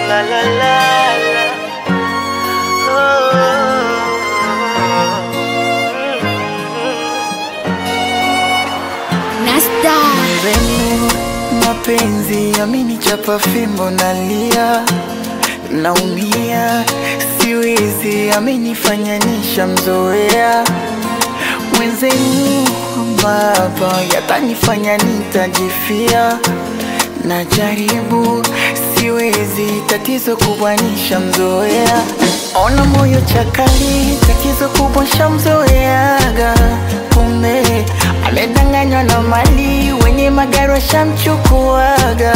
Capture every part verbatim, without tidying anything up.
la la la la. Oh. Nasta Mwenzenu mapenzi yamenichapa fimbo nalia, naumia siwezi, amenifanya nishamzoea. Mwenzenu baba yatanifanya nitajifia, najaribu siwezi, tatizo kubwa nishamzoea. Ona moyo chakali, tatizo kubwa shamzoeaga. Kumbe amedanganywa na mali, wenye magari washamchukuaga.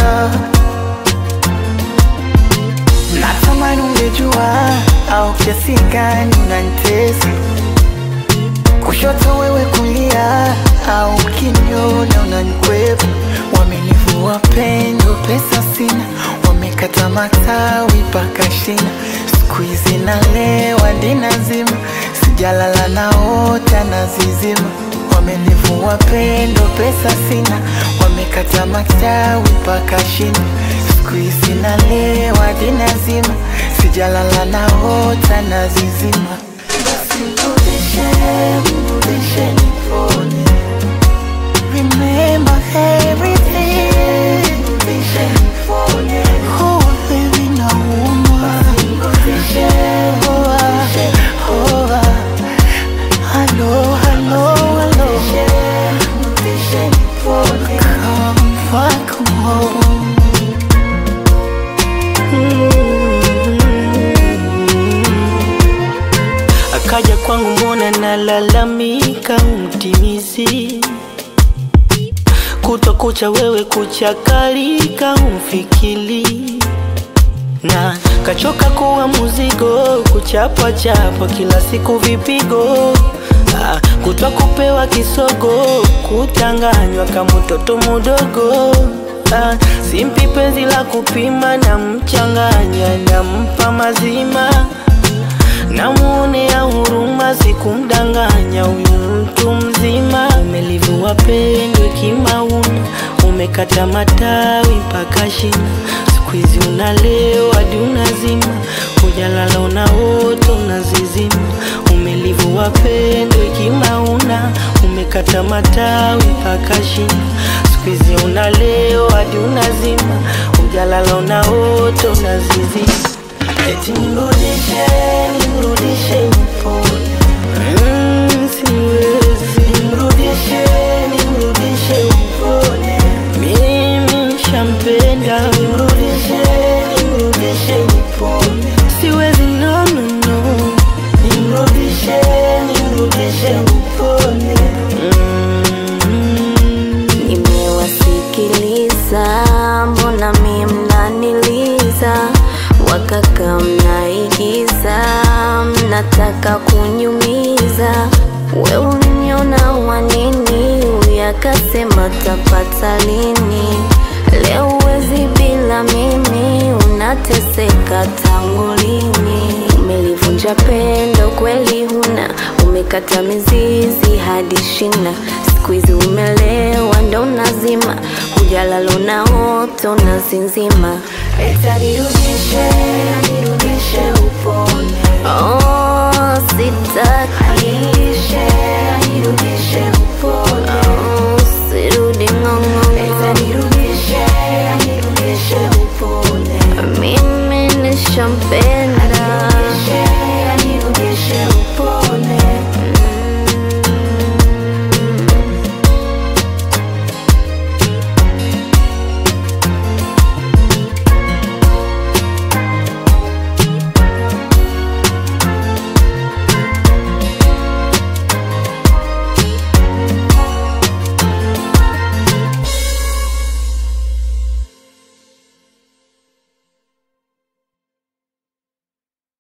Natamani ungejua au kiasi gani unanitesa, kushoto wewe kulia au kinyona unanikwepa. Wamenivua pendo, pesa sina, wamekata matawi paka shina. Siku hizi nalewa dina zima, sijalala naota nazizima. Wamenivua pendo, pesa sina, wamekata matawi paka shina. Siku hizi nalewa dina zima, sijalala naota nazizima. Basi mrudishe, mrudishe nipone, remember everything. Mrudishe nipone, oh baby naumwa. Basi mrudishe, mrudishe, oh hello, hello, hello. Mrudishe nipone, come back home. Akaja kwangu mbona nalalamika, umtimizi kuto kucha wewe kuchakalika, umfikili na kachoka kuwa muzigo, kuchapa chapa kila siku vipigo. Ah, kutwa kupewa kisogo, kutanganywa kama mtoto mudogo. Ah, simpi penzi la kupima, na mchanganya na mpa mazima. Namuonea huruma, sikumdanganya huyu mtu mzima. Umelivua pendo kimauna, umekata matawi mpaka shina. Siku hizi unalewa hadi unazima, hujalala unaota unazizima. Umelivua pendo kimauna, umekata matawi mpaka shina. Siku hizi unalewa hadi unazima, hujalala unaota unazizima. Eti nirudishe, nirudishe nipone, mm, siwezi. Nirudishe, nirudishe nipone, mimi shampenda. Nirudishe, nirudishe nipone, siwezi, no no no. Nirudishe, nirudishe nipone, mm. Nimewasikiliza, mbona mimi mnaniliza, wakaka mnaigiza, mnataka kunyumiza. We uniona wanini, uyakasema tapata lini. Leo uwezi bila mimi, unateseka tangu lini. Umelivunja pendo kweli huna, umekata mizizi hadi shina. Siku hizi umelewa ndo unazima, hujalala unaota unazinzima. Eti nirudishe, nirudishe upone, Oh, sitaki. nirudishe, nirudishe